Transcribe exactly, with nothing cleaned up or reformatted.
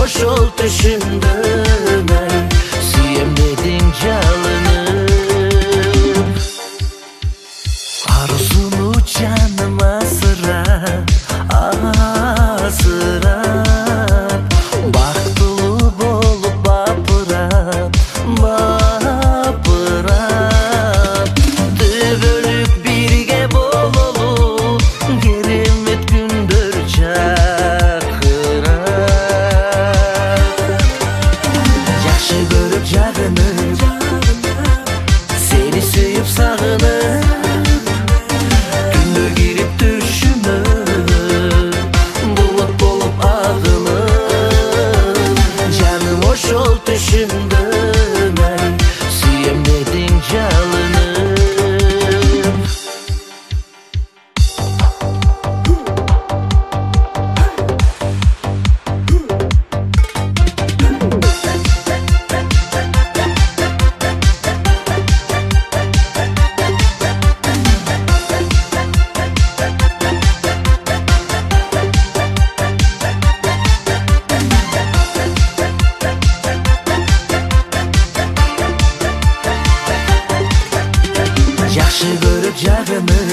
ошол түшүмдө сүйем дедің жалынып. Арзуну жаным асырап, асырап, бактылуу болуп бапырап, бапырап, түбөлүк бирге бололу, керемет күндөр жакырап. Жакшы көрүп жагынып, сени сүйүп сагынып, күндөр кирип түшүмө булут болуп агылып. Жаным ошол түшүмдө сүйем дедің жалынып. Жакшы көрүп жагынып,